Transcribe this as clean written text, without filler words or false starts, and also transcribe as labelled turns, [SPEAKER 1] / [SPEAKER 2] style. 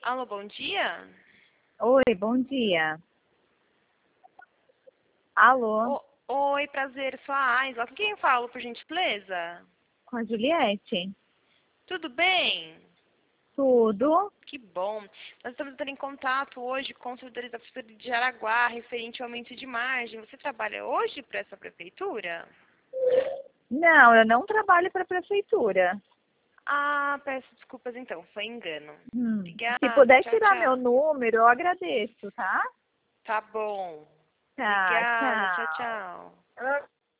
[SPEAKER 1] Alô, bom dia?
[SPEAKER 2] Oi, bom dia. Alô,
[SPEAKER 1] Oi, prazer, sou a Aisla. Com quem eu falo, por gentileza?
[SPEAKER 2] com a Juliette.
[SPEAKER 1] Tudo bem?
[SPEAKER 2] Tudo?
[SPEAKER 1] Que bom. Nós estamos entrando em contato hoje com os servidores da Prefeitura de Jaraguá, referente ao aumento de margem. Você trabalha hoje para essa prefeitura?
[SPEAKER 2] Não, eu não trabalho para a prefeitura.
[SPEAKER 1] Ah, peço desculpas então, foi engano.
[SPEAKER 2] Se
[SPEAKER 1] Obrigada,
[SPEAKER 2] puder
[SPEAKER 1] tchau,
[SPEAKER 2] tirar meu
[SPEAKER 1] tchau.
[SPEAKER 2] número, eu agradeço, tá?
[SPEAKER 1] Tá bom.
[SPEAKER 2] Tá,
[SPEAKER 1] Obrigada, tchau,
[SPEAKER 2] tchau.
[SPEAKER 1] tchau.